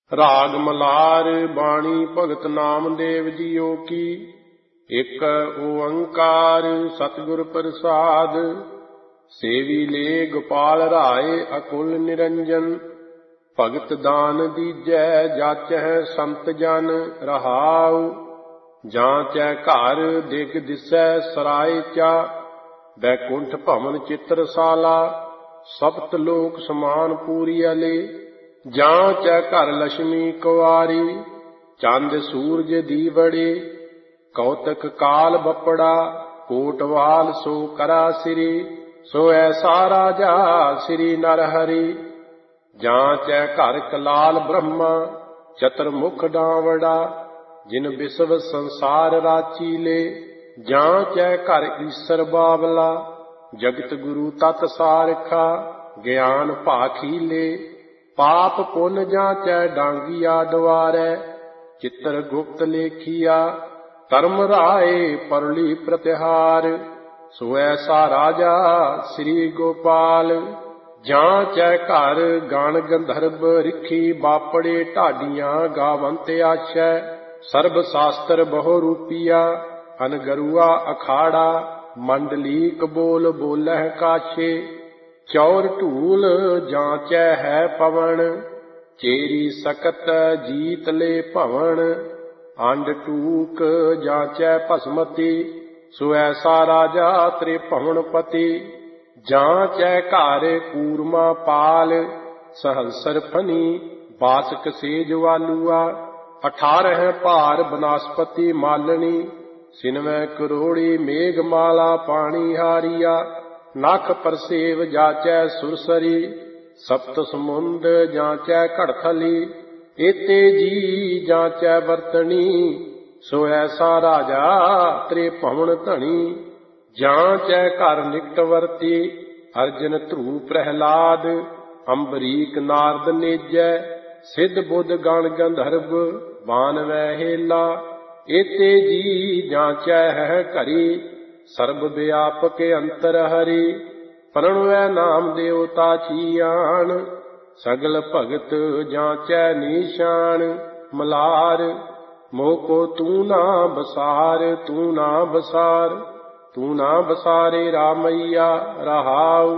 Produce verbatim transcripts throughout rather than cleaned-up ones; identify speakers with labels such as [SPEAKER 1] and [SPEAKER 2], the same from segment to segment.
[SPEAKER 1] ਰਾਗ ਮਲਾਰ ਬਾਣੀ ਭਗਤ ਨਾਮਦੇਵ ਜੀਓ ਕੀ। ਇਕ ਓੰਕਾਰ ਸਤਿਗੁਰ ਪ੍ਰਸਾਦ। ਸੇਵੀ ਲੈ ਗੋਪਾਲ ਰਾਏ ਅਕੁਲ ਨਿਰੰਜਨ। ਭਗਤ ਦਾਨ ਦੀਜੈ ਜਾਚੈ ਸੰਤ ਜਨ ਰਹਾਉ। ਜਾਂਚੈ ਘਰ ਦਿਗ ਦਿਸੈ ਸਰਾਏ ਚਾ। ਬੈਕੁੰਠ ਭਵਨ ਚਿਤਰਸਾਲਾ। ਸਪਤ ਲੋਕ ਸਮਾਨ ਪੂਰੀ ਅਲੇ। ਜਾਂਚੈ ਘਰ ਲక్ష్ਮੀ ਕੁਵਾਰੀ। ਚੰਦ ਸੂਰਜ ਦੀਵੜੇ। ਕੌਤਕ ਕਾਲ ਬਪੜਾ। ਕੋਟਵਾਲ ਸੋ ਕਰਾ ਸਿਰੀ। ਸੋ ਐਸਾ ਰਾਜਾ ਸ੍ਰੀ ਨਰ ਹਰੀ। ਜਾਂਚੈ ਘਰ ਕਲਾਲ ਬ੍ਰਹਮਾ। ਚਤੁਰਮੁਖ ਡਾਵੜਾ। ਜਿਨ ਵਿਸ਼ਵ ਸੰਸਾਰ ਰਾਚੀ ਲੇ। ਜਾਂਚੈ ਘਰ ਈਸਰ ਬਾਵਲਾ। ਜਗਤ ਗੁਰੂ ਤਤ ਸਾਰਖਾ। ਗਿਆਨ ਭਾਖੀ ਲੇ। ਪਾਪ ਪੁੰਨ ਜਾਂਚੈ ਡਾਂਗੀਆ ਦੁਆਰੈ। ਚਿੱਤਰ ਗੁਪਤ ਲੇਖੀਆ। ਧਰਮ ਰਾਏ ਪਰਲੀ ਪ੍ਰਤਿਹਾਰ। ਸੋ ਐਸਾ ਰਾਜਾ ਸ੍ਰੀ ਗੋਪਾਲ। ਜਾਂਚੈ ਘਰ ਗਣ ਗੰਧਰਵ ਰਿਖੀ ਬਾਪੜੇ ਢਾਡੀਆਂ ਗਾਵੰਤ ਆਛੈ। ਸਰਬ ਸ਼ਾਸਤਰ ਬਹੁ ਰੂਪੀਆ। ਅਨਗਰੂਆ ਅਖਾੜਾ। ਮੰਡਲੀਕ ਬੋਲ ਬੋਲਹਿ ਕਾਛੇ। ਚੌਰ ਢੂਲ ਜਾਂਚੈ ਹੈ ਪਵਨ। ਚੇਰੀ ਸਕਤ ਜੀਤ ਲੈ ਭਵਨ। ਅੰਡ ਟੂਕ ਜਾਂਚੈ ਭਸਮਤੀ। ਸੋ ਐਸਾ ਰਾਜਾ ਤ੍ਰਿਭਵਨ ਪਤੀ। ਜਾਂਚੈ ਘਰ ਕੂਰਮਾ ਪਾਲ। ਸਹੰਸਰ ਫਨੀ ਬਾਸਕ ਸੇਜ ਵਾਲੂਆ। ਅਠਾਰਹ ਭਾਰ ਬਨਸਪਤੀ ਮਾਲਣੀ। ਸਿਨਵੈ ਕਰੋੜੀ ਮੇਘ ਮਾਲਾ ਪਾਣੀ ਹਾਰੀਆ। ਨਖ ਪਰਸੇਵ ਜਾਚੈ ਸੁਰਸਰੀ। ਸਪਤ ਸਮੁੰਦ ਜਾਂਚੈ ਘੜਥਲੀ। ਏਤੇ ਜੀ ਜਾਂਚੈ ਵਰਤਣੀ। ਸੋ ਐਸਾ ਰਾਜਾ ਤ੍ਰਿਭਵਨ ਧਣੀ। ਜਾਂਚੈ ਘਰ ਨਿਕਟ ਵਰਤੀ। ਅਰਜਨ ਧਰੂ ਪ੍ਰਹਿਲਾਦ। ਅੰਬਰੀਕ ਨਾਰਦ ਨੇਜੈ। ਸਿੱਧ ਬੁੱਧ ਗਣ ਗੰਧਰਵ ਬਾਨਵੈ ਹੇਲਾ। ਏਤੇ ਜੀ ਜਾਂਚੈ ਹੈ ਘਰੀ। ਸਰਬ ਵਿਆਪਕ ਅੰਤਰ ਹਰੀ। ਪ੍ਰਣਵੈ ਨਾਮ ਦੇਵਤਾ ਚੀਆਣ। ਸਗਲ ਭਗਤ ਜਾਂਚੈ ਨੀਸ਼ਾਨ। ਮਲਾਰ ਮੋਹ ਕੋ ਤੂੰ ਨਾ ਬਸਾਰ। ਤੂੰ ਨਾ ਬਸਾਰ ਤੂੰ ਨਾ ਬਸਾਰੇ ਰਾਮਈਆ ਰਹਾਉ।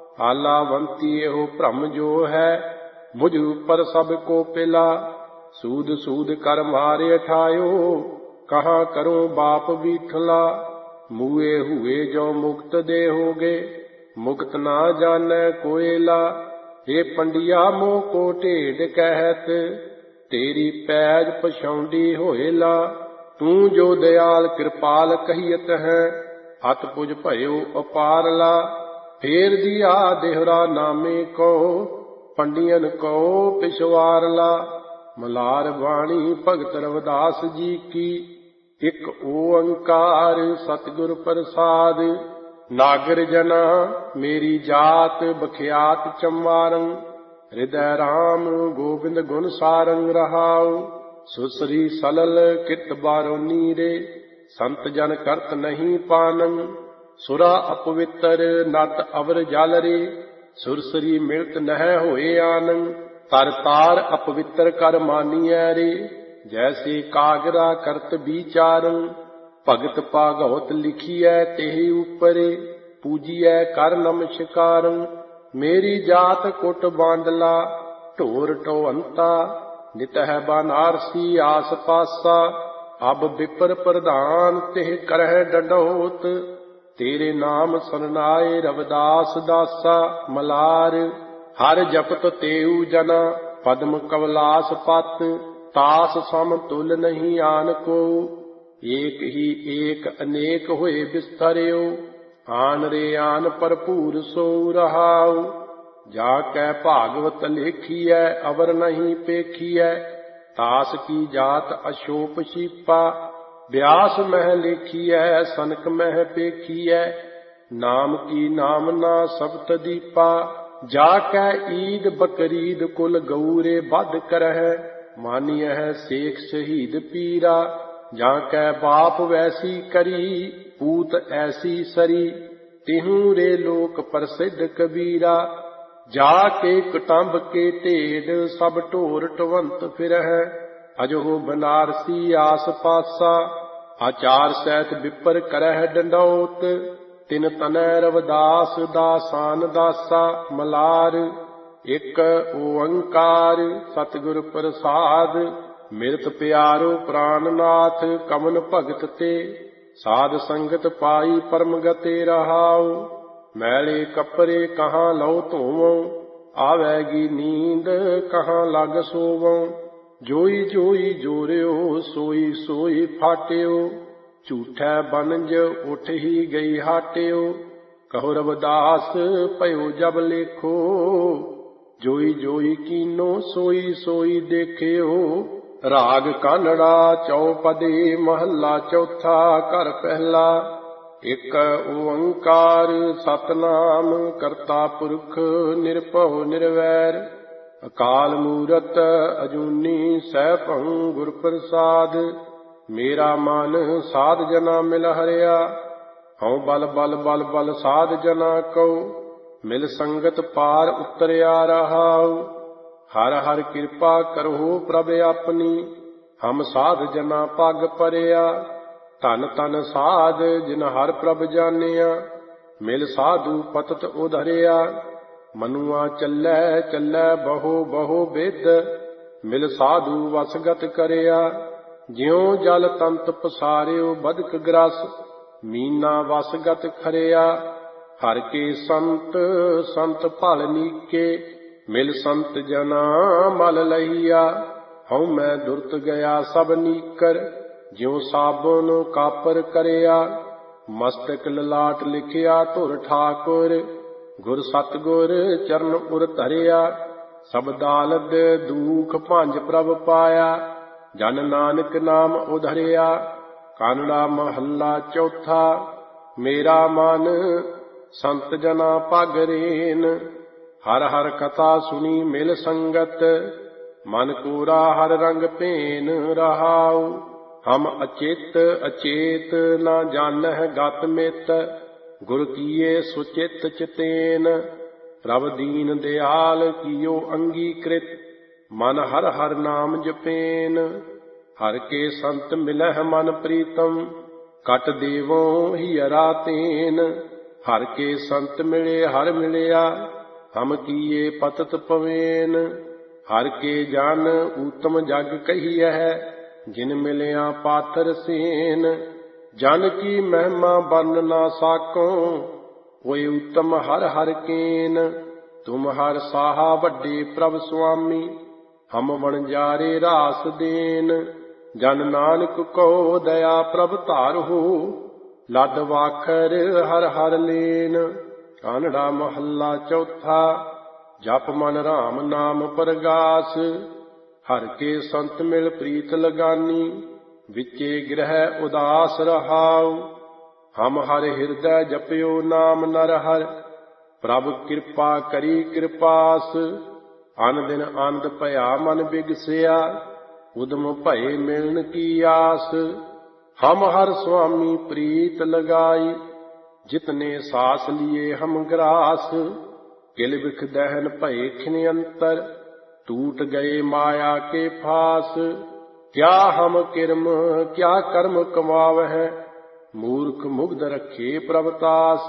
[SPEAKER 1] ਆਲਾਵੰਤੀ ਇਹੋ ਭ੍ਰਮ ਜੋ ਹੈ। ਮੁਝ ਉੱਪਰ ਸਭ ਕੋ ਪਿਲਾ। ਸੂਦ ਸੂਦ ਕਰ ਮਾਰੇ ਠਾਇਓ। ਕਹਾਂ ਕਰੂੰ ਬਾਪ ਬੀਠਲਾ। ਮੂਏ ਹੂਏ ਜੋ ਮੁਕਤ ਦੇ ਹੋਗੇ। ਮੁਕਤ ਨਾ ਜਾਣੈ ਕੋਇਲਾ। ਏ ਪੰਡਿਆ ਮੋਹ ਕੋ ਢੇਡ ਕਹਿਤ। ਤੇਰੀ ਪੈਜ ਪਛਾਉਂਦੀ ਹੋਇਲਾ। ਤੂੰ ਜੋ ਦਿਆਲ ਕਿਰਪਾਲ ਕਹੀਤ ਹੈ। ਹੱਥ ਪੁਜ ਭਇਓ ਅਪਾਰਲਾ। ਫੇਰ ਦੀਆ ਦੇਹਰਾ ਨਾਮੇ ਕੋ। ਪੰਡੀਅਨ ਕੋ ਪਿਛਵਾਰਲਾ। ਮਲਾਰ ਬਾਣੀ ਭਗਤ ਰਵਿਦਾਸ ਜੀ ਕੀ। ਇਕ ਓੰਕਾਰ ਸਤਿਗੁਰ ਪ੍ਰਸਾਦ। ਨਾਗਰ ਜਨਾ ਮੇਰੀ ਜਾਤ ਬਖਿਆਤ ਚਮਾਰੰ। ਹਿਰਦੈ ਰਾਮ ਗੋਬਿੰਦ ਗੁਣ ਸਾਰੰ ਰਹਾਉ। ਸੁਸਰੀ ਸਲਲ ਕਿਤ ਬਾਰੋਨੀ ਰੇ। ਸੰਤ ਜਨ ਕਰਤ ਨਹੀਂ ਪਾਨੰ। ਸੁਰਾ ਅਪਵਿੱਤਰ ਨਤ ਅਵਰ ਜਲ ਰੇ। ਸੁਰਸਰੀ ਮਿਲਤ ਨਹਿ ਹੋਏ ਆਨੰ। ਤਰ ਤਾਰ ਅਪਵਿੱਤਰ ਕਰ ਮਾਨੀਐ ਰੇ। ਜੈਸੇ ਕਾਗਰਾ ਕਰਤ ਵਿਚਾਰੰ। ਭਗਤ ਭਾਗਵਤ ਲਿਖੀਐ ਤੇਹੀ ਉਪਰੇ। ਪੂਜੀਐ ਕਰ ਨਮਸਕਾਰੰ। ਮੇਰੀ ਜਾਤ ਕੁਟ ਬਾਂਡਲਾ। ਢੋਰ ਢੋਅੰਤਾ ਨਿਤਹਿ ਬਨਾਰਸੀ ਆਸ ਪਾਸਾ। ਅਬ ਵਿਪਰ ਪ੍ਰਧਾਨ ਤਿਹ ਕਰਹਿ ਡੰਡੋਤ। ਤੇਰੇ ਨਾਮ ਸਰਨਾਏ ਰਵਿਦਾਸ ਦਾਸਾ। ਮਲਾਰ ਹਰ ਜਪਤ ਤੇਊ ਜਨਾ। ਪਦਮ ਕਵਲਾਸ ਪਤ। ਤਾਸ ਸਮ ਤੁਲ ਨਹੀਂ ਆਨ ਕੋ। ਏਕ ਹੀ ਏਕ ਅਨੇਕ ਹੋਏ ਬਿਸਥਰਿਓ। ਆਨ ਰੇ ਆਨ ਭਰਪੂਰ ਸੋ ਰਹਾਉ। ਜਾ ਕੈ ਭਾਗਵਤ ਲੇਖੀਐ ਅਵਰ ਨਹੀਂ ਪੇਖੀਐ। ਤਾਸ ਕੀ ਜਾਤ ਅਸ਼ੋਪ ਛੀਪਾ। ਬਿਆਸ ਮਹਿ ਲੇਖੀਐ ਸਨਕ ਮਹਿ ਪੇਖੀਐ। ਨਾਮ ਕੀ ਨਾਮ ਨਾ ਸਬਤ ਦੀਪਾ। ਜਾ ਕੈ ਈਦ ਬਕਰੀਦ ਕੁਲ ਗਊਰੇ ਬੱਧ ਕਰਹਿ। ਮਾਨੀਐ ਸੇਖ ਸ਼ਹੀਦ ਪੀਰਾ। ਜਾਂ ਕੈ ਬਾਪ ਵੈਸੀ ਕਰੀ। ਪੂਤ ਐਸੀ ਸਰੀ। ਤਿਹੂ ਰੇ ਲੋਕ ਪ੍ਰਸਿੱਧ ਕਬੀਰਾ। ਜਾ ਕੇ ਕੁਟੰਬ ਕੇ ਢੇਡ ਸਭ ਢੋਰ ਢਵੰਤ ਫਿਰਹਿ। ਅਜੋ ਬਨਾਰਸੀ ਆਸ ਪਾਸਾ ਆਚਾਰ ਸਹਿਤ ਵਿਪਰ ਕਰਹਿ ਡੰਡੌਤ। ਤਿਨ ਤਨੈ ਰਵਿਦਾਸ ਦਾਸਾਨ ਦਾਸਾ ਮਲਾਰ। ਇਕ ਓੰਕਾਰ ਸਤਿਗੁਰ ਪ੍ਰਸਾਦ ਮਿਰਤ ਪਿਆਰੋ ਪ੍ਰਾਨਨਾਥ। ਕਮਨ ਭਗਤ ਤੇ ਸਾਧ ਸੰਗਤ ਪਾਈ ਪਰਮ ਗਤੇ ਰਹਾਉ। ਮੈਲੇ ਕੱਪੜੇ ਕਹਾਂ ਲਉ ਧੋਵਉ ਆਵੈਗੀ ਨੀਂਦ ਕਹਾਂ ਲਗ ਸੋਵਉ। ਜੋਈ ਜੋਈ ਜੋਰਿਓ ਸੋਈ ਸੋਈ ਫਾਟਿਓ। ਝੂਠੈ ਬਨੰਜ ਉਠ ਹੀ ਗਈ ਹਾਟਿਓ। ਕਹੋ ਰਵਿਦਾਸ ਭਇਓ ਜਬ ਲੇਖੋ। ਜੋਈ ਜੋਈ ਕੀਨੋ ਸੋਈ ਸੋਈ ਦੇਖਿਓ। ਰਾਗ ਕਾਨੜਾ ਚੌਪਦੀ ਮਹੱਲਾ ਚੌਥਾ ਘਰ ਪਹਿਲਾ। ਇਕ ਓੰਕਾਰ ਸਤਿਨਾਮ ਕਰਤਾ ਪੁਰਖ ਨਿਰਭਉ ਨਿਰਵੈਰ। ਅਕਾਲ ਮੂਰਤ ਅਜੂਨੀ ਸੈਭੰ ਗੁਰ ਪ੍ਰਸਾਦ। ਮੇਰਾ ਮਨ ਸਾਧ ਜਨਾ ਮਿਲ ਹਰਿਆ। ਹਉ ਬਲ ਬਲ ਬਲ ਬਲ ਸਾਧ ਜਨਾ ਕਉ। ਮਿਲ ਸੰਗਤ ਪਾਰ ਉਤਰਿਆ ਰਹਾਉ। ਹਰ ਹਰ ਕਿਰਪਾ ਕਰੋ ਪ੍ਰਭ ਆਪਣੀ। ਹਮ ਸਾਧ ਜਨਾ ਪਗ ਪਰਿਆ। ਧਨ ਧਨ ਸਾਧ ਜਿਨ ਹਰ ਪ੍ਰਭ ਜਾਣਿਆ। ਮਿਲ ਸਾਧੂ ਪਤਤ ਉਧਰਿਆ। ਮਨੁਆ ਚੱਲੈ ਚੱਲੈ ਬਹੁ ਬਹੁ ਬਿਦ। ਮਿਲ ਸਾਧੂ ਵਸਗਤ ਕਰਿਆ। ਜਿਉ ਜਲ ਤੰਤ ਪਸਾਰਿਓ ਬਦਕ ਗ੍ਰਸ। ਮੀਨਾ ਵਸਗਤ ਖਰਿਆ। ਹਰ ਕੇ ਸੰਤ ਸੰਤ ਭਲ ਨੀਕੇ। ਮਿਲ ਸੰਤ ਜਨਾ ਮਲ ਲਈਆ। ਹਉ ਮੈਂ ਦੁਰਤ ਗਿਆ ਸਭ ਨੀਕਰ। ਜਿਉ ਸਾਬਨ ਕਾਪਰ ਕਰਿਆ। ਮਸਤਕ ਲਲਾਟ ਲਿਖਿਆ ਧੁਰ ਠਾਕੁਰ। ਗੁਰ ਸਤਿਗੁਰ ਚਰਨ ਉਰ ਧਰਿਆ। ਸਭ ਦਾਲਦ ਦੂਖ ਭੰਜ ਪ੍ਰਭ ਪਾਇਆ। ਜਨ ਨਾਨਕ ਨਾਮ ਉਧਰਿਆ। ਕਾਨੜਾ ਮਹੱਲਾ ਚੌਥਾ। ਮੇਰਾ ਮਨ ਸੰਤ ਜਨਾ ਪਗ ਰੇਨ। ਹਰ ਹਰ ਕਥਾ ਸੁਣੀ ਮਿਲ ਸੰਗਤ। ਮਨ ਕੋਰਾ ਹਰ ਰੰਗ ਭੇਨ ਰਹਾਉ। ਹਮ ਅਚੇਤ ਅਚੇਤ ਨਾ ਜਾਣਹਿ ਗਤ ਮਿਤ। ਗੁਰ ਕੀਏ ਸੁਚਿਤ ਚਿਤੇਨ। ਪ੍ਰਭ ਦੀਨ ਦਿਆਲ ਕੀਓ ਅੰਗੀਕ੍ਰਿਤ। ਮਨ ਹਰ ਹਰ ਨਾਮ ਜਪੇਨ। ਹਰ ਕੇ ਸੰਤ ਮਿਲਹਿ ਮਨ ਪ੍ਰੀਤਮ। ਕਟ ਦੇਵੋ ਹੀਰਾ ਤੇਨ। ਹਰ ਕੇ ਸੰਤ ਮਿਲੇ ਹਰ ਮਿਲਿਆ। ਹਮ ਕੀਏ ਪਤਤ ਪਵੇਨ। ਹਰ ਕੇ ਜਨ ਊਤਮ ਜਗ ਕਹੀਐ। ਜਿਨ ਮਿਲਿਆ ਪਾਥਰ ਸੇਨ। ਜਨ ਕੀ ਮਹਿਮਾ ਬਰਨ ਨਾ ਸਾਕੋ। ਕੋਈ ਉਤਮ ਹਰ ਹਰ ਕੇਨ। ਤੁਮ ਹਰ ਸਾਹਾ ਵੱਡੇ ਪ੍ਰਭ ਸੁਆਮੀ। ਹਮ ਵਣਜਾਰੇ ਰਾਸ ਦੇਨ। ਜਨ ਨਾਨਕ ਕੋ ਦਇਆ ਪ੍ਰਭ ਧਾਰਹੁ। ਲਦ ਵਾਖਰ ਹਰ ਹਰ ਲੇਨ। ਕਾਨੜਾ ਮਹੱਲਾ ਚੌਥਾ। ਜਪ ਮਨ ਰਾਮ ਨਾਮ ਪਰਗਾਸ। ਹਰ ਕੇ ਸੰਤ ਮਿਲ ਪ੍ਰੀਤ ਲਗਾਨੀ। ਵਿਚੇ ਗ੍ਰਹਿ ਉਦਾਸ ਰਹਾਉ। ਹਮ ਹਰ ਹਿਰਦੈ ਜਪਿਓ ਨਾਮ ਨਰ ਹਰ। ਪ੍ਰਭ ਕਿਰਪਾ ਕਰੀ ਕਿਰਪਾਸ। ਅਨ ਦਿਨ ਆਨੰਦ ਭਇਆ ਮਨ ਬਿਗਸਿਆ। ਉਦਮ ਭਏ ਮਿਲਣ ਕੀ ਆਸ। ਹਮ ਹਰ ਸੁਆਮੀ ਪ੍ਰੀਤ ਲਗਾਈ। ਜਿਤਨੇ ਸਾਸ ਲਿਏ ਹਮ ਗ੍ਰਾਸ। ਕਿਲ ਬਿਖ ਦਹਿਨ ਭਏ ਖਿਨ ਅੰਤਰ। ਟੂਟ ਗਏ ਮਾਇਆ ਕੇ ਫਾਸ। ਕਿਆ ਹਮ ਕਿਰਮ ਕਿਆ ਕਰਮ ਕਮਾਵਹਿ। ਮੂਰਖ ਮੁਗਧ ਰਖੇ ਪ੍ਰਭ ਤਾਸ।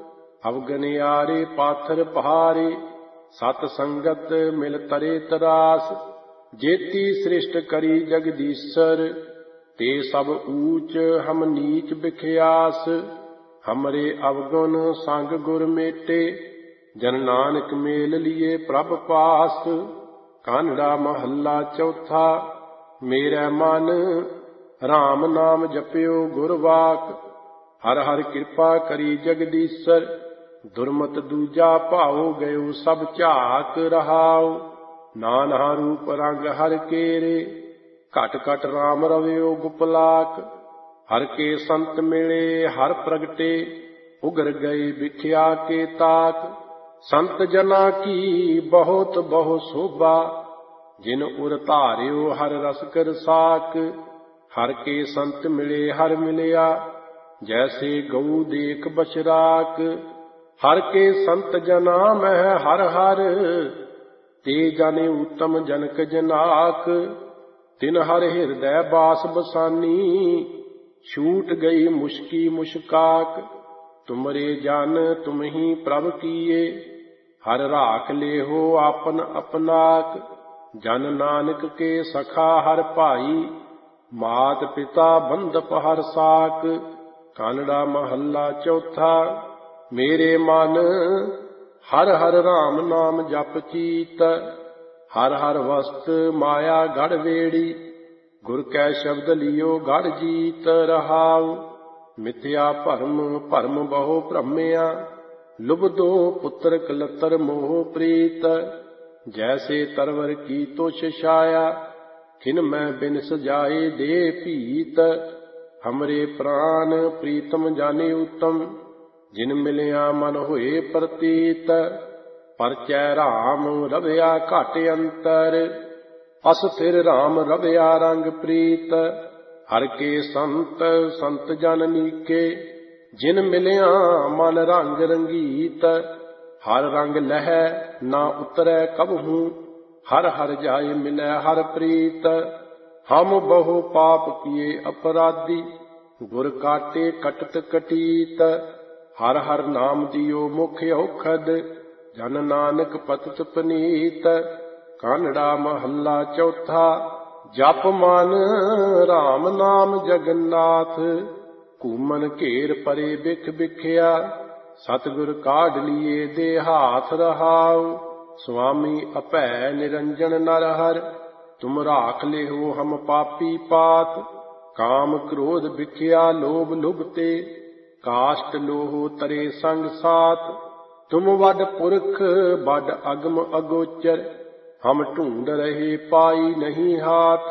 [SPEAKER 1] ਅਵਗਨਿਆਰੇ ਪਾਥਰ ਪਹਾਰੇ। ਸਤ ਸੰਗਤ ਮਿਲ ਤਰੇ ਤਰਾਸ। ਜੇਤੀ ਸ੍ਰਿਸ਼ਟ ਕਰੀ ਜਗਦੀਸ਼ਰ। ਤੇ ਸਭ ਊਚ ਹਮ ਨੀਚ ਬਿਖਿਆਸ। ਹਮਰੇ ਅਵਗੁਣ ਸੰਗ ਗੁਰ ਮੇਟੇ। ਜਨ ਨਾਨਕ ਮੇਲ ਲਿਏ ਪ੍ਰਭ ਪਾਸ। ਕਾਨੜਾ ਮਹੱਲਾ ਚੌਥਾ। ਮੇਰਾ ਮਨ ਰਾਮ ਨਾਮ ਜਪਿਓ ਗੁਰ ਵਾਕ। ਹਰ ਹਰ ਕਿਰਪਾ ਕਰੀ ਜਗਦੀਸ਼ਰ। ਦੁਰਮਤ ਦੂਜਾ ਭਾਉ ਗਇਓ ਸਭ ਝਾਕ ਰਹਾਉ। ਨਾਨਾ ਰੂਪ ਰੰਗ ਹਰ ਕੇਰੇ। ਘਟ ਘਟ ਰਾਮ ਰਵਿਓ ਗੁਪਲਾਕ। ਹਰ ਕੇ ਸੰਤ ਮਿਲੇ ਹਰ ਪ੍ਰਗਟੇ। ਉਗਰ ਗਏ ਵਿਖਿਆ ਕੇ ਤਾਕ। ਸੰਤ ਜਨਾ ਕੀ ਬਹੁਤ ਬਹੁ ਸੋਭਾ। ਜਿਨ ਉਰ ਧਾਰਿਓ ਹਰ ਰਸ ਕਰ ਸਾਕ। ਹਰ ਕੇ ਸੰਤ ਮਿਲੇ ਹਰ ਮਿਲਿਆ। ਜੈਸੇ ਗਊ ਦੇਖ ਬਛਰਾਕ। हर के संत जना मह हर हर, ते जाने उत्तम जनक जनाक। तिन हर हृदय बास बसानी, छूट गई मुश्की मुश्काक। तुमरे जान तुम ही प्रभ किए, हर राख ले हो आपन अपनाक। जन नानक के सखा हर भाई, मात पिता बंधप हर साक। कानड़ा महला चौथा। मेरे मन हर हर राम नाम जप चीत, हर हर वस्त माया गढ़ वेड़ी। गुर कै शब्द लियो गढ़ जीत रहाउ। मिथ्या भरम भरम बहु भ्रमया, लुबदो पुत्र कलतर मोह प्रीत। जैसे तरवर की तुष छाया, खिन मैं बिन सजाए दे पीत। हमरे प्राण प्रीतम जाने उत्तम, जिन मिलिया मन होए प्रतीत। परचै राम रवया घट अंतर, अस फिर राम रवया रंग प्रीत। हर के संत संत जन नीके, जिन मिलिया मन रंग रंगीत। हर रंग लह ना उतरै कबहू, हर हर जाय मिलै हर प्रीत। हम बहु पाप किए अपराधी, गुर काटे कटत कटीत। हर हर नाम दियो मुख औखद, जन नानक पतित पनीत। कानड़ा महला चौथा। जप मन राम नाम जगन्नाथ, कूमन घेर परे बिख बिखिया। सतगुर काढ़ लिए दे हाथ रहाउ, स्वामी अपै निरंजन नर हर। तुम राख ले हो हम पापी पात, काम क्रोध बिखिया लोभ लुभते। काष्ट लोहो तरे संग सात, तुम वड पुरख बड अगम अगोचर। हम ढूंढ रहे पाई नहीं हाथ,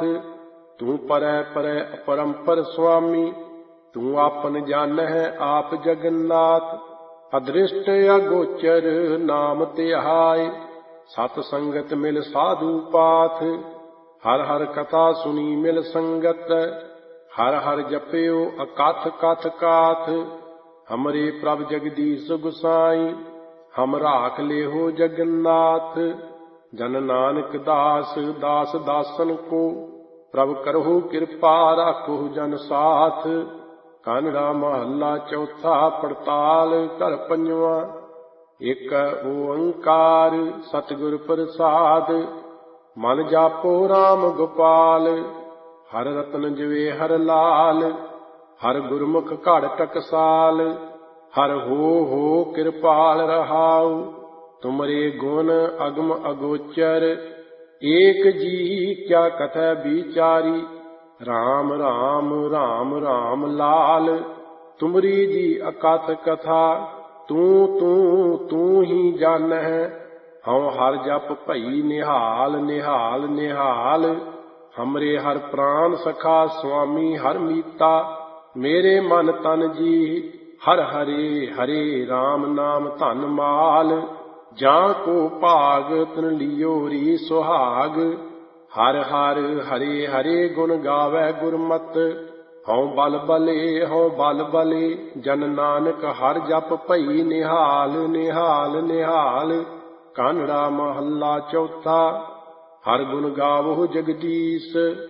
[SPEAKER 1] तू परै परै अपरंपर स्वामी। तू आपन जान है आप जगन्नाथ, अदृष्ट अगोचर नाम तिहाय। सत संगत मिल साधु पाथ, हर हर कथा सुनी मिल संगत। हर हर जप्यो अकथ कथ काथ, हमरे प्रभ जगदीश गुसाई। हम राख ले हो जगन्नाथ, जन नानक दास दास दासन को। प्रभ करहु कृपा राखो जन साथ। कानड़ा महला चौथा। पड़ताल कर पंजवा। एक ओंकार सतगुर प्रसाद, मन जापो राम गोपाल। हर रतन जवे हर लाल, हर गुरमुख घड़ टकसाल। हर हो हो कृपाल रहाउ, तुमरे गुण अगम अगोचर। एक जी क्या कथै बिचारी, राम राम राम राम लाल। तुमरी जी अकथ कथा, तू तू तू ही जानह। हऊँ हर जप भई निहाल निहाल निहाल। हमरे हर प्राण सखा स्वामी हर मीता। मेरे मन तन जी हर हरे हरे, राम नाम धन माल। जा को भाग तिन लियो री सुहाग। हर हर हरे हरे गुण गावै गुरमत। हऊँ बल बले हऊँ बल बले, जन नानक हर जप भई निहाल निहाल निहाल। कानड़ा महला चौथा। हर गुण गावो जगदीश,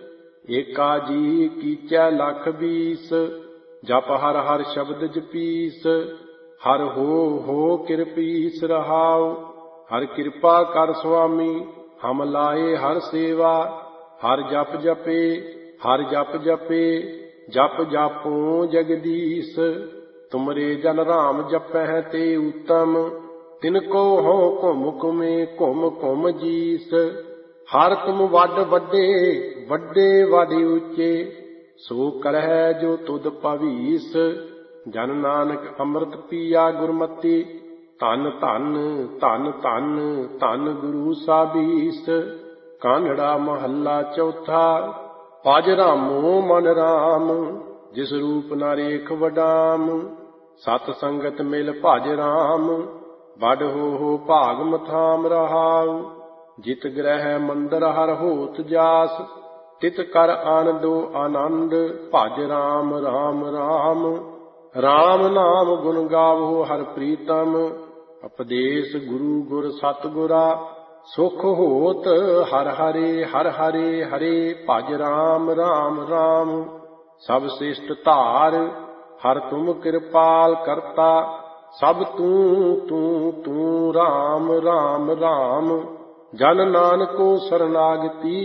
[SPEAKER 1] एका जी कीचै लख बीस। जप हर हर शब्द जपीस, हर हो हो किरपीस रहाओ। हर कृपा कर स्वामी, हम लाए हर सेवा। हर जप जपे हर जप जपे, जप जापो जगदीश। तुमरे जन राम जपै ते उत्तम, तिनको हो घुम घुमे घुम घुम जीस। हर तुम वड वड्डे वड्डे वाडे ऊंचे, सो करह जो तुद पवीस। जन नानक अमृत पिया गुरमति, धन धन धन धन धन गुरु साबीस। कानड़ा महला चौथा। भज रामो मन राम, जिस रूप न रेख वडाम। सत संगत मिल भज राम, बड़ हो हो भाग मथाम रहाउ। जित ग्रह मंदर हर होत जास, तित कर आन दो आनंद। भज राम राम राम, राम नाम गुण गावो हर प्रीतम। ਉਪਦੇਸ ਗੁਰੂ ਗੁਰ ਸਤਿਗੁਰਾ ਸੁਖ ਹੋਤ ਹਰ ਹਰੇ ਹਰ ਹਰੇ ਹਰੇ ਭਜ ਰਾਮ ਰਾਮ ਰਾਮ। ਸਭ ਸ੍ਰਿਸ਼ਟ ਧਾਰ ਹਰ ਤੁਮ ਕਿਰਪਾਲ ਕਰਤਾ ਸਭ ਤੂੰ ਤੂੰ ਤੂੰ ਰਾਮ ਰਾਮ ਰਾਮ। ਜਨ ਨਾਨਕੋ ਸਰਨਾਗਤੀ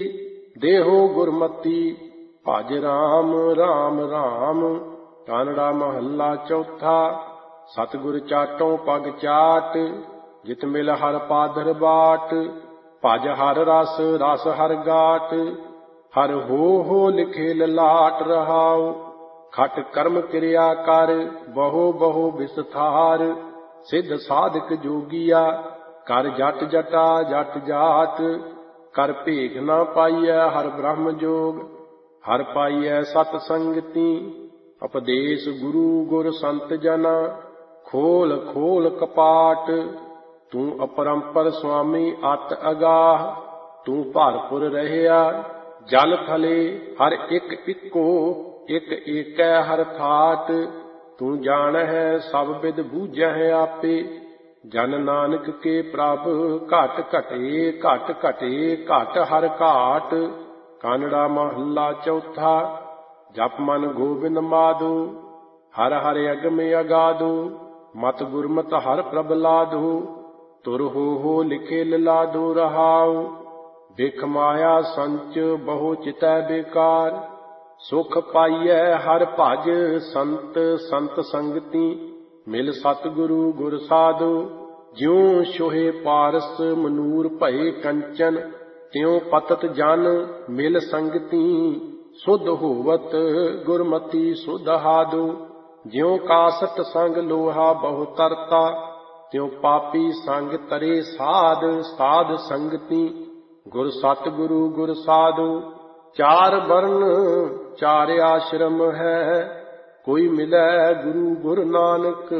[SPEAKER 1] ਦੇਹੋ ਗੁਰਮਤੀ ਭਜ ਰਾਮ ਰਾਮ ਰਾਮ। ਕਾਨੜਾ ਮਹੱਲਾ ਚੌਥਾ। ਸਤਿਗੁਰ ਚਾਟੋਂ ਪਗ ਚਾਟ ਜਿਤ ਮਿਲ ਹਰ ਪਾਦਰ ਬਾਟ। ਭਜ ਹਰ ਰਸ ਰਸ ਹਰ ਗਾਟ ਹਰ ਹੋ ਹੋ ਲਿਖੇ ਲਲਾਟ ਰਹਾਉ। ਖਟ ਕਰਮ ਕਿਰਿਆ ਕਰ ਬਹੁ ਬਹੁ ਵਿਸਥਾਰ। ਸਿੱਧ ਸਾਧਕ ਜੋਗੀਆ ਕਰ ਜਟ ਜਟਾ ਜਟ ਜਾਟ। ਕਰ ਭੇਖ ਨਾ ਪਾਈਐ ਹਰ ਬ੍ਰਹਮ ਜੋਗ ਹਰ ਪਾਈਐ ਸਤ ਸੰਗਤੀ। ਉਪਦੇਸ ਗੁਰੂ ਗੁਰ ਸੰਤ ਜਨਾ ਖੋਲ ਖੋਲ ਕਪਾਟ। ਤੂੰ ਅਪਰੰਪਰ ਸੁਆਮੀ ਅਤ ਅਗਾਹ ਤੂੰ ਭਰਪੁਰ ਰਹਿਆ ਜਲ ਥਲੇ ਹਰ ਇੱਕ ਇੱਕੋ ਇੱਕ ਏਕੈ ਹਰ ਥਾਟ। ਤੂੰ ਜਾਣਹਿ ਸਭ ਬਿਦ ਬੂਝਹਿ ਆਪੇ ਜਨ ਨਾਨਕ ਕੇ ਪ੍ਰਭ ਘਟ ਘਟੇ ਘਟ ਘਟੇ ਘਟ ਹਰ ਘਾਟ। ਕਾਨੜਾ ਮਹੱਲਾ ਚੌਥਾ। ਜਪ ਮਨ ਗੋਬਿੰਦ ਮਾਧੋ ਹਰ ਹਰ ਅਗਮ ਅਗਾਧੋ। ਮਤ ਗੁਰਮਤਿ ਹਰ ਪ੍ਰਭ ਲਾਧੋ ਤੁਰ ਹੋ ਹੋ ਲਿਖੇ ਲਲਾਧੋ ਰਹਾਉ। ਬਿਖ ਮਾਇਆ ਸੰਚ ਬਹੁ ਚਿਤੈ ਬੇਕਾਰ ਸੁਖ ਪਾਈਐ ਹਰ ਭਜ ਸੰਤ ਸੰਤ ਸੰਗਤੀ। ਮਿਲ ਸਤਿਗੁਰੂ ਗੁਰ ਸਾਧੋ ਜਿਉ ਛੋਹੇ ਪਾਰਸ ਮਨੂਰ ਭਏ ਕੰਚਨ। ਤਿਉ ਪਤਤ ਜਨ ਮਿਲ ਸੰਗਤੀ ਸੁਧ ਹੋਵਤ ਗੁਰਮਤੀ ਸੁਧ ਹਾਦੋ। ਜਿਉ ਕਾਸਟ ਸੰਗ ਲੋਹਾ ਬਹੁ ਤਰਤਾ ਤਿਉ ਪਾਪੀ ਸੰਗ ਤਰੇ ਸਾਧ ਸਾਧ ਸੰਗਤੀ। ਗੁਰ ਸਤਿਗੁਰੂ ਗੁਰ ਸਾਧੋ ਚਾਰ ਵਰਨ ਚਾਰ ਆਸ਼ਰਮ ਹੈ। ਕੋਈ ਮਿਲੈ ਗੁਰੂ ਗੁਰ ਨਾਨਕ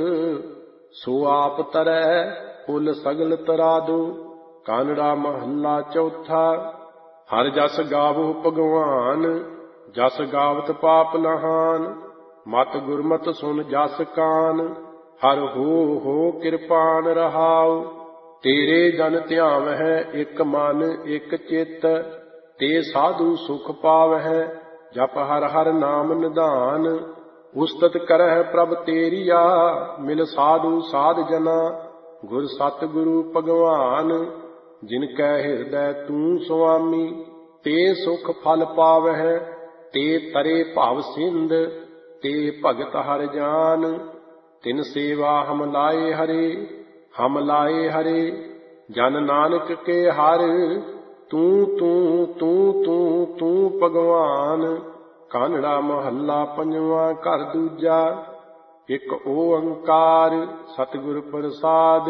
[SPEAKER 1] ਸੋ ਆਪ ਤਰੈ ਫੁੱਲ ਸਗਲ ਤਰਾਦੋ। ਕਾਨੜਾ ਮਹੱਲਾ ਚੌਥਾ। ਹਰ ਜਸ ਗਾਵੋ ਭਗਵਾਨ ਜਸ ਗਾਵਤ ਪਾਪ ਨਹਾਨ। ਮਤ ਗੁਰਮਤ ਸੁਨ ਜਸ ਕਾਨ ਹਰ ਹੋ ਹੋ ਕਿਰਪਾਨ ਰਹਾਉ। ਤੇਰੇ ਜਨ ਧਿਆਵਹਿ ਇੱਕ ਮਨ ਇੱਕ ਚਿੱਤ ਤੇ ਸਾਧੂ ਸੁਖ ਪਾਵਹਿ। ਜਪ ਹਰ ਹਰ ਨਾਮ ਨਿਧਾਨ ਉਸਤਤ ਕਰਹਿ ਪ੍ਰਭ ਤੇਰੀਆ। ਮਿਲ ਸਾਧੂ ਸਾਧ ਜਨਾ ਗੁਰ ਸਤਿਗੁਰੂ ਭਗਵਾਨ। ਜਿਨ ਕੈ ਹਿਰਦੈ ਤੂੰ ਸੁਆਮੀ ਤੇ ਸੁਖ ਫਲ ਪਾਵਹਿ। ਤੇ ਤਰੇ ਭਵ ਸਿੰਧ ਤੇ ਭਗਤ ਹਰ ਜਾਨ। ਤਿਨ ਸੇਵਾ ਹਮ ਲਾਏ ਹਰੇ ਹਮ ਲਾਏ ਹਰੇ। ਜਨ ਨਾਨਕ ਕੇ ਹਰ ਤੂੰ ਤੂੰ ਤੂੰ ਤੂੰ ਤੂੰ ਭਗਵਾਨ। ਕਾਨੜਾ ਮਹੱਲਾ ਪੰਜਵਾਂ। ਘਰ ਦੂਜਾ। ਇੱਕ ਓੰਕਾਰ ਸਤਿਗੁਰ ਪ੍ਰਸਾਦ।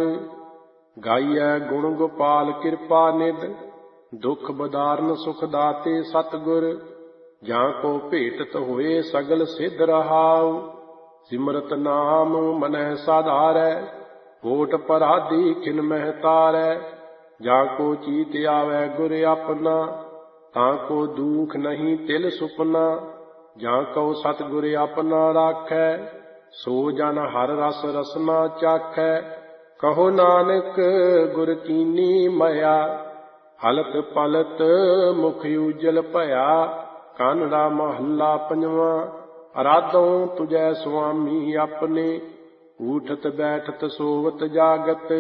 [SPEAKER 1] ਗਾਈਐ ਗੁਣ ਗੋਪਾਲ ਕਿਰਪਾ ਨਿਧ ਦੁਖ ਬਦਾਰਨ ਸੁਖ ਦਾਤੇ ਸਤਿਗੁਰ। ਜਾਂ ਕੋ ਭੇਟਤ ਹੋਏ ਸਗਲ ਸਿੱਧ ਰਹਾਉ। ਸਿਮਰਤ ਨਾਮ ਮਨਹਿ ਸਾਧਾਰੈ ਕੋਟ ਪਰਾਧੀ ਖਿਨ ਮਹਿ ਤਾਰੈ। ਜਾਂ ਕੋ ਚੀਤ ਆਵੈ ਗੁਰ ਆਪਣਾ ਤਾਂ ਕੋ ਦੂਖ ਨਹੀਂ ਤਿਲ ਸੁਪਨਾ। ਜਾਂ ਕਉ ਸਤਿਗੁਰ ਆਪਣਾ ਰਾਖੈ ਸੋ ਜਨ ਹਰ ਰਸ ਰਸਨਾ ਚਾਖੈ। ਕਹੋ ਨਾਨਕ ਗੁਰ ਕੀਨੀ ਮਇਆ ਹਲਤ ਪਲਤ ਮੁਖ ਉਜਲ ਭਇਆ। ਕਾਨੜਾ ਮਹੱਲਾ ਪੰਜਵਾਂ। ਅਰਾਧੋਂ ਤੁਜੈ ਸੁਆਮੀ ਆਪਣੇ ਊਠਤ ਬੈਠਤ ਸੋਵਤ ਜਾਗਤ।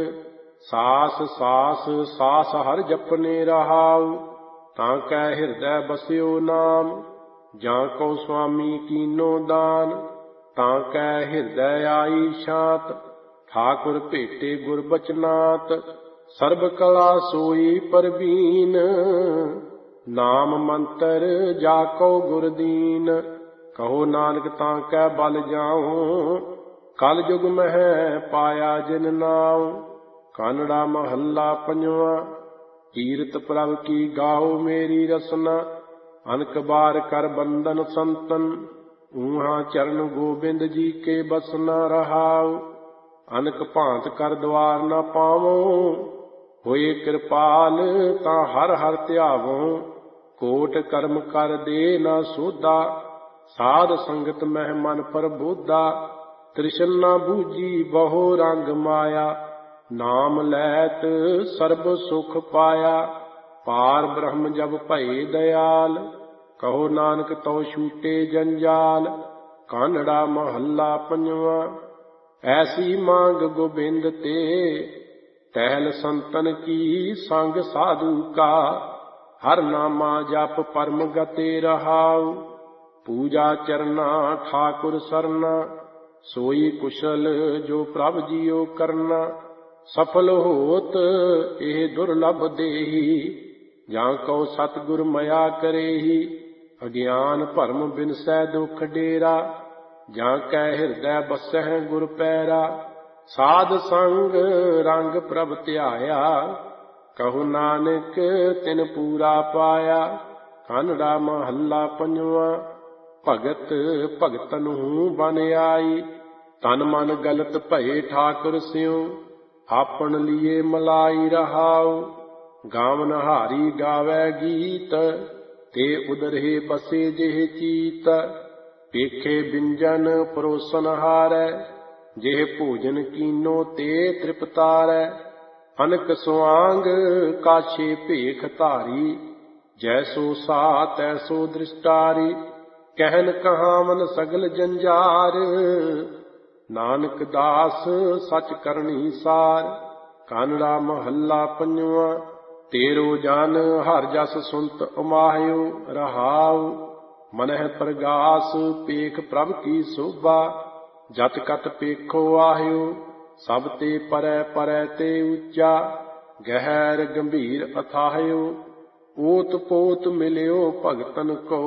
[SPEAKER 1] ਸਾਸ ਸਾਸ ਸਾਸ ਹਰ ਜਪਨੇ ਰਹਾਉ ਤਾਂ ਕੈ ਹਿਰਦੈ ਬਸਿਓ ਨਾਮ। ਜਾਂ ਕਉ ਸੁਆਮੀ ਕੀਨੋ ਦਾਨ ਤਾਂ ਕੈ ਹਿਰਦੈ ਆਈ ਸ਼ਾਂਤ। ਠਾਕੁਰ ਭੇਟੇ ਗੁਰ ਬਚਨਾਤ ਸਰਬ ਕਲਾ ਸੋਈ ਪਰਬੀਨ। ਨਾਮ ਮੰਤਰ ਜਾ ਕਉ ਗੁਰ ਦੀਨ। ਕਹੋ ਨਾਨਕ ਤਾਂ ਕੈ ਬਲ ਜਾਉ ਕਲ ਜੁਗ ਮਹਿ ਪਾਇਆ ਜਿਨ ਨਾਉ। ਕਾਨੜਾ ਮਹੱਲਾ ਪੰਜਵਾਂ। ਕੀਰਤ ਪ੍ਰਭ ਕੀ ਗਾਓ ਮੇਰੀ ਰਸਨਾ ਅਨਕ ਬਾਰ ਕਰ ਬੰਦਨ ਸੰਤਨ। ਊਹਾਂ ਚਰਨ ਗੋਬਿੰਦ ਜੀ ਕੇ ਬਸਨਾ ਰਹਾਉ। ਅਨਕ ਭਾਂਤ ਕਰ ਦਵਾਰ ਨਾ ਪਾਵੋ ਹੋਏ ਕਿਰਪਾਲ ਤਾਂ ਹਰ ਹਰ ਧਿਆਵੋ। ਕੋਟ ਕਰਮ ਕਰ ਦੇ ਨਾ ਸੋਧਾ ਸਾਧ ਸੰਗਤ ਮਹਿ ਮਨ ਪ੍ਰਬੋਧਾ। ਤ੍ਰਿਸ਼ਨ ਨਾ ਬੂਝੀ ਬਹੁ ਰੰਗ ਮਾਇਆ ਨਾਮ ਲੈਤ ਸਰਬ ਸੁਖ ਪਾਇਆ। ਪਾਰ ਬ੍ਰਹਮ ਜਬ ਭਏ ਦਇਆਲ, ਕਹੋ ਨਾਨਕ ਤਉ ਛੂਟੇ ਜੰਜਾਲ। ਕਾਨੜਾ ਮਹੱਲਾ ਪੰਜਵਾਂ। ਐਸੀ ਮੰਗ ਗੋਬਿੰਦ ਤੇ, ਟਹਿਲ ਸੰਤਨ ਕੀ ਸੰਗ ਸਾਧੂ ਕਾ। ਹਰ ਨਾਮਾ ਜਪ ਪਰਮ ਗਤੇ ਰਹਾਉ, ਪੂਜਾ ਚਰਨਾ ਠਾਕੁਰ ਸਰਨਾ। ਸੋਈ ਕੁਸ਼ਲ ਜੋ ਪ੍ਰਭ ਜੀਉ ਕਰਨਾ, ਸਫਲ ਹੋਤ ਇਹ ਦੁਰਲਭ ਦੇਹੀ। ਜਾਂ ਕਉ ਸਤਿਗੁਰ ਮਇਆ ਕਰੇਹੀ, ਅਗਿਆਨ ਭਰਮ ਬਿਨਸੈ ਦੁਖ ਡੇਰਾ। ਜਾਂ ਕੈ ਹਿਰਦੈ ਬਸਹਿ ਗੁਰ ਪੈਰਾ, ਸਾਧ ਸੰਗ ਰੰਗ ਪ੍ਰਭ ਧਿਆਇਆ। ਕਹੋ ਨਾਨਕ ਤਿਨ ਪੂਰਾ ਪਾਇਆ। ਕਾਨੜਾ ਮਹੱਲਾ ਪੰਜਵਾਂ। ਭਗਤ ਭਗਤਨੁ ਬਨ ਆਈ, ਤਨ ਮਨ ਗਲਤ ਭਏ ਠਾਕੁਰ ਸਿਉ। ਆਪਨ ਲੀਏ ਮਲਾਈ ਰਹਾਉ, ਗਾਵਨ ਹਾਰੀ ਗਾਵੈ ਗੀਤ। ਤੇ ਉਦਰਹਿ ਬਸੇ ਜਿਹ ਚੀਤ, ਪੇਖੇ ਬਿੰਜਨ ਪਰੋਸਨ ਹਾਰੈ। ਜਿਹ ਭੋਜਨ ਕੀਨੋ ਤੇ ਤ੍ਰਿਪਤਾਰੈ। ਅਨਕ ਸੁਆਂਗ ਕਾਛੇ ਭੇਖ ਧਾਰੀ, ਜੈਸੋ ਸਾ ਤੈਸੋ ਦ੍ਰਿਸ਼ਟਾਰੀ। ਕਹਿਨ ਕਹਾਵਨ ਸਗਲ ਜੰਜਾਰ, ਨਾਨਕ ਦਾਸ ਸਚ ਕਰਨੀ ਸਾਰ। ਕਾਨੜਾ ਮਹੱਲਾ ਪੰਜਵਾਂ। ਤੇਰੋ ਜਨ ਹਰ ਜਸ ਸੁਨਤ ਉਮਾਹਿਓ ਰਹਾਉ। ਮਨਹਿ ਪ੍ਰਗਾਸ ਪੇਖ ਪ੍ਰਭ ਕੀ ਸੋਭਾ। ਜਤ ਕਤ ਪੇਖੋ ਆਹਿਓ, ਸਭ ਤੇ ਪਰੈ ਪਰੈ ਤੇ ਉੱਚਾ। ਗਹਿਰ ਗੰਭੀਰ ਅਥਾਹਿਓ, ਓਤ ਪੋਤ ਮਿਲਿਓ ਭਗਤਨ ਕੋ।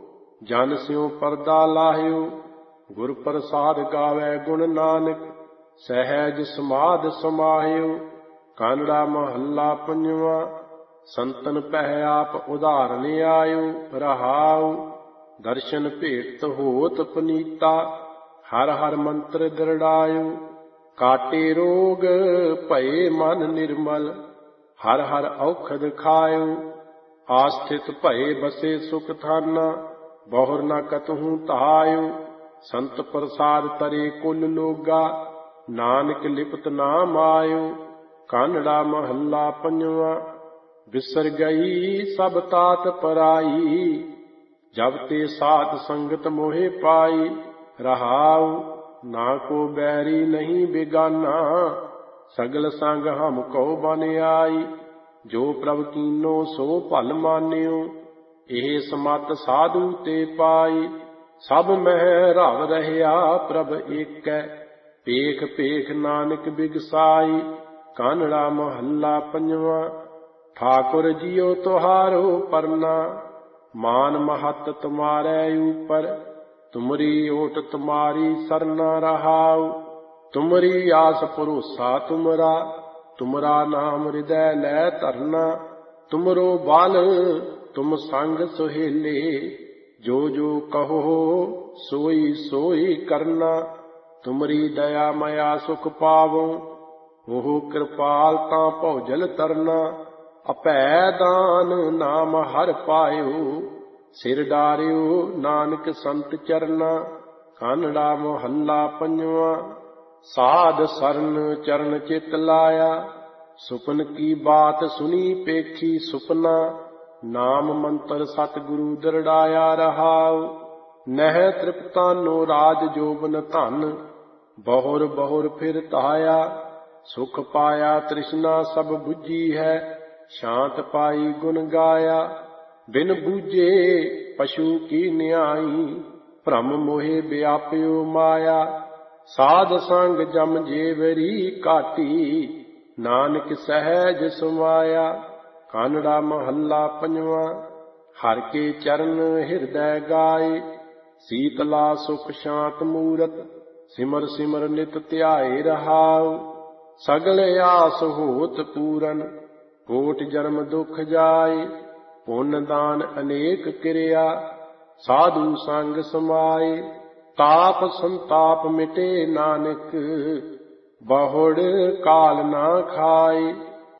[SPEAKER 1] ਜਨ ਸਿਉ ਪਰਦਾ ਲਾਹਿਓ, ਗੁਰ ਪ੍ਰਸਾਦ ਗਾਵੈ ਗੁਣ ਨਾਨਕ। ਸਹਿਜ ਸਮਾਧ ਸਮਾਹਿਓ। ਕਾਨੜਾ ਮਹੱਲਾ ਪੰਜਵਾਂ। ਸੰਤਨ ਪਹਿ ਆਪ ਉਧਾਰਨ ਆਇਓ ਰਹਾਉ। ਦਰਸ਼ਨ ਭੇਟ ਹੋਤ ਪਨੀਤਾ, ਹਰ ਹਰ ਮੰਤਰ ਦ੍ਰਿੜਾਇਓ। ਕਾਟੇ ਰੋਗ ਭਏ ਮਨ ਨਿਰਮਲ, ਹਰ ਹਰ ਔਖਦ ਖਾਇਓ। ਆਸਥਿਤ ਭਏ ਬਸੇ ਸੁਖ ਥਾਨਾ, ਬਹੁਰ ਨ ਕਤਹੂ ਧਾਇਓ। ਸੰਤ ਪ੍ਰਸਾਦ ਤਰੇ ਕੁਲ ਲੋਗਾ, ਨਾਨਕ ਲਿਪਤ ਨਾ ਮਾਇਓ। ਕਾਨੜਾ ਮਹੱਲਾ ਪੰਜਵਾਂ। ਵਿਸਰ ਗਈ ਸਭ ਤਾਤ ਪਰਾਈ, ਜਬ ਤੇ ਸਾਧ ਸੰਗਤ ਮੋਹਿ ਪਾਈ। ਰਹਾਉ ਨਾ ਕੋ ਬੈਰੀ ਨਹੀਂ ਬੇਗਾਨਾ, ਸਗਲ ਸੰਗ ਹਮ ਕਉ ਬਨ ਆਈ। ਜੋ ਪ੍ਰਭ ਕੀਨੋ ਸੋ ਭਲ ਮਾਨਿਓ, ਇਹ ਸਮਤ ਸਾਧੂ ਤੇ ਪਾਈ। ਸਭ ਮਹਿ ਰਵ ਰਹਿਆ ਪ੍ਰਭ ਏਕੈ, ਪੇਖ ਪੇਖ ਨਾਨਕ ਬਿਗਸਾਈ। ਕਾਨੜਾ ਮਹੱਲਾ ਪੰਜਵਾਂ। ਠਾਕੁਰ ਜੀਉ ਤੁਹਾਰੋ ਪਰਨਾ, ਮਾਨ ਮਹਤ ਤੁਮਾਰੈ ਊਪਰ। ਤੁਮਰੀ ਓਟ ਤੁਮਾਰੀ ਸਰਨਾ ਰਹਾਉ, ਤੁਮਰੀ ਆਸ ਭਰੋਸਾ ਤੁਮਰਾ। ਤੁਮਰਾ ਨਾਮ ਹਿਰਦੈ ਲੈ ਧਰਨਾ, ਤੁਮਰੋ ਬਲ ਤੁਮ ਸੰਗ ਸੁਹੇਲੇ। ਜੋ ਜੋ ਕਹੋ ਸੋਈ ਸੋਈ ਕਰਨਾ, ਤੁਮਰੀ ਦਇਆ ਮਇਆ ਸੁਖ ਪਾਵੋ। ਉਹ ਕਿਰਪਾਲ ਤਾਂ ਭਉਜਲ ਤਰਨਾ, ਅਭੈ ਦਾਨ ਨਾਮ ਹਰਿ ਪਾਇਓ। ਸਿਰ ਡਾਰਿਓ ਨਾਨਕ ਸੰਤ ਚਰਨਾ। ਕਾਨੜਾ ਮਹੱਲਾ ਪੰਜਵਾਂ। ਸਾਧ ਸਰਨ ਚਰਨ ਚਿਤ ਲਾਇਆ, ਸੁਪਨ ਕੀ ਬਾਤ ਸੁਣੀ ਪੇਖੀ ਸੁਪਨਾ। ਨਾਮ ਮੰਤਰ ਸਤਿਗੁਰੂ ਦ੍ਰਿੜਾਇਆ ਰਹਾਉ। ਨਹਿ ਤ੍ਰਿਪਤਾਨੋ ਰਾਜ ਜੋਬਨ ਧਨ, ਬਹੁਰ ਬਹੁਰ ਫਿਰ ਧਾਇਆ। ਸੁਖ ਪਾਇਆ ਤ੍ਰਿਸ਼ਨਾ ਸਭ ਬੁੱਝੀ ਹੈ, ਸ਼ਾਂਤ ਪਾਈ ਗੁਣ ਗਾਇਆ। ਬਿਨ ਬੂਝੇ ਪਸ਼ੂ ਕੀ ਨਿਆਈ, ਭ੍ਰਮ ਮੋਹਿ ਵਿਆਪਿਓ ਮਾਇਆ। ਸਾਧ ਸੰਗ ਜਮ ਜੇਵਰੀ ਕਾਟੀ, ਨਾਨਕ ਸਹਿਜ ਸਮਾਇਆ। ਕਾਨੜਾ ਮਹੱਲਾ ਪੰਜਵਾਂ। ਹਰਿ ਕੇ ਚਰਨ ਹਿਰਦੈ ਗਾਏ, ਸੀਤਲਾ ਸੁਖ ਸ਼ਾਂਤ ਮੂਰਤ। ਸਿਮਰ ਸਿਮਰ ਨਿਤ ਧਿਆਏ ਰਹਾਉ, ਸਗਲ ਆਸ ਹੋਤ ਪੂਰਨ। ਕੋਟ ਜਨਮ ਦੁਖ ਜਾਏ, ਪੁੰਨ ਦਾਨ ਅਨੇਕ ਕਿਰਿਆ। ਸਾਧੂ ਸੰਗ ਸਮਾਏ, ਤਾਪ ਸੰਤਾਪ ਮਿਟੇ ਨਾਨਕ। ਬਹੁੜ ਕਾਲ ਨਾ ਖਾਏ।